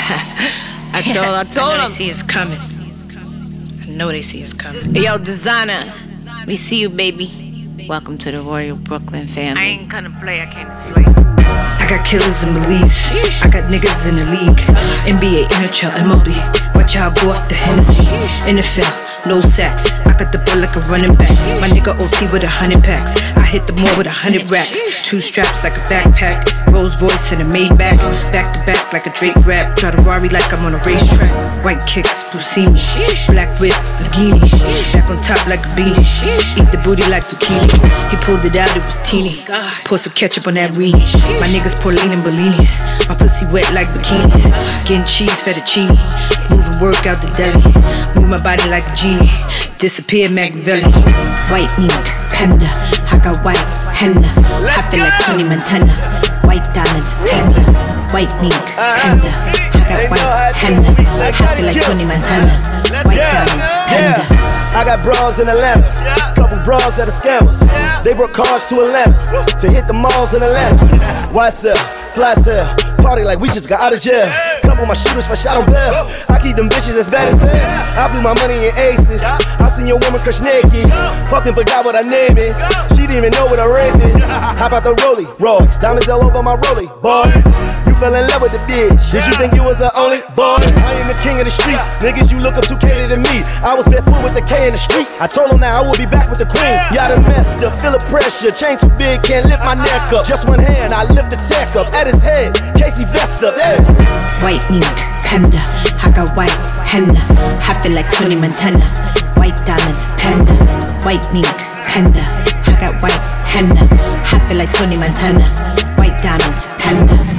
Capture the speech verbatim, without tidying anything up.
I told, I told I know them. they see us coming. I know they see us coming. Hey, yo, Designer, we see you, baby. Welcome to the Royal Brooklyn family. I ain't gonna play, I can't sleep. I got killers in Belize. I got niggas in the league. N B A, N H L, M L B. Watch how I go off the Hennessy. N F L, no sacks. I got the ball like a running back. My nigga O T with a hundred packs. I hit the mall with a hundred racks. Two straps like a backpack. Rolls Royce and a Maybach. Back to back like a Drake rap. Try to Rari like I'm on a racetrack. White kicks, Busini. Black whip, bikini. Back on top like a beanie. Eat the booty like zucchini. He pulled it out, it was teeny. Pour some ketchup on that weenie. My niggas pour lean and bellinis. My pussy wet like bikinis. Getting cheese, fettuccine. Moving work out the deli. Move my body like a genie. Disappear Machiavelli. White mink, panda. I got white henna. I feel like Tony Montana. White diamonds, tender. White mink, panda. I got white henna. I feel like Tony Montana. White diamonds, tender. I got bras in Atlanta, couple bras that are scammers. They brought cars to Atlanta to hit the malls in Atlanta. Y S L, fly sale, party like we just got out of jail. Couple my shooters for shot on bail. I keep them bitches as bad as hell. I blew my money in aces. I seen your woman crush naked. Fucking forgot what her name is. She didn't even know what her rape is. How about the Rollie Royce? Diamonds all over my Rollie, boy. You fell in love with the bitch. Did you think you was her only boy? I am the king of the streets. Niggas, you look up to cater to me. I was barefoot with the K in the street. I told him now I will be back with the queen. Y'all done messed up, feel the pressure. Chain too big, can't lift my neck up. Just one hand, I lift the tech up. At his head, Casey vest up. Yeah. White mink, panda. I got white henna. I feel like Tony Montana. White diamonds, panda. White mink, panda. I got white henna. I feel like Tony Montana. White diamonds, panda.